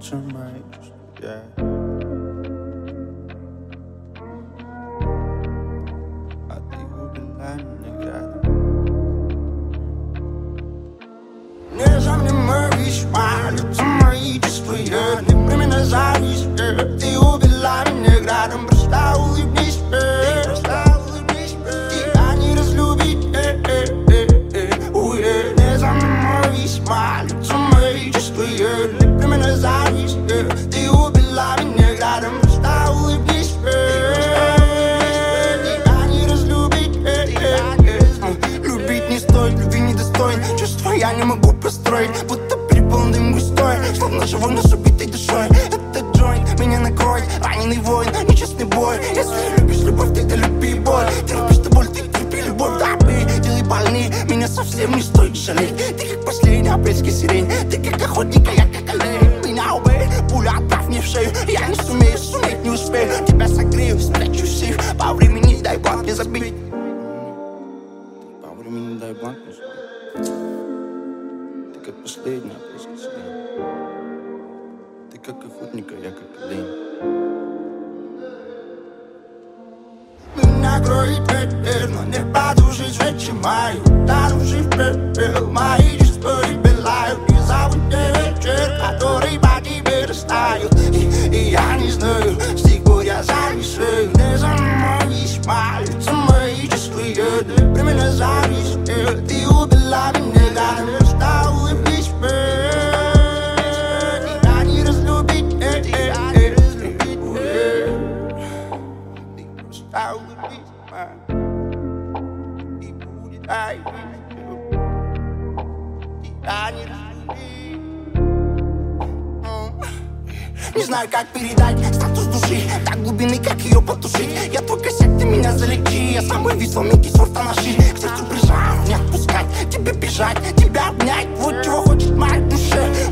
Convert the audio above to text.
лучше моих, yeah. А ты убила меня градом. Не замнимаешь лица мои чувствуя, не прими на зависть. Ты убила меня градом, просто улыбнись, тебя не разлюбить. Не замнимаешь лица мои чувствуя, не прими на зависть. Ты убила меня градом, просто улыбнись, тебя не разлюбить. Любить не стоит, любви недостоин. Чувства я не могу построить, будто припал дым густой, словно живой, но с убитой душой. Этот джойнт меня накроет, раненый воин, нечестный бой. Если любишь любовь, ты люби боль. Ты любишь ты боль, ты терпи любовь. Да, делай больней, меня совсем не стоит жалеть. Ты как последняя апрельская сирень, ты как охотник, а я как олень. Меня убей, пуля отправь мне в шею. Я не сумею, суметь не успею. Тебя согрею, спрячу в сейф. По времени дай бланк мне забить. По времени дай бланк мне забить. Ты как последняя апрельская сирень. Ты как охотник, а я как олень. Меня кроет ветер, но не подушить вечер мою. Танувший в пепел, мои чувства пылают. И зовут мне вечер, который по тебе растает. И я не знаю, с тех пор я зависаю. Не занимаюсь, лица мои чувства. Ты меня завис, ты убила меня, да, просто улыбнись, тебя не разлюбить. I will be mine. И будет я не разлюбить. Не знаю, как передать статус души до глубины, как ее потушить. Я твой косяк, ты меня залечи. Я самый весоменький сорта наши. К сердцу прижать, не отпускать, тебе бежать, тебя обнять. Вот чего хочет моя душа.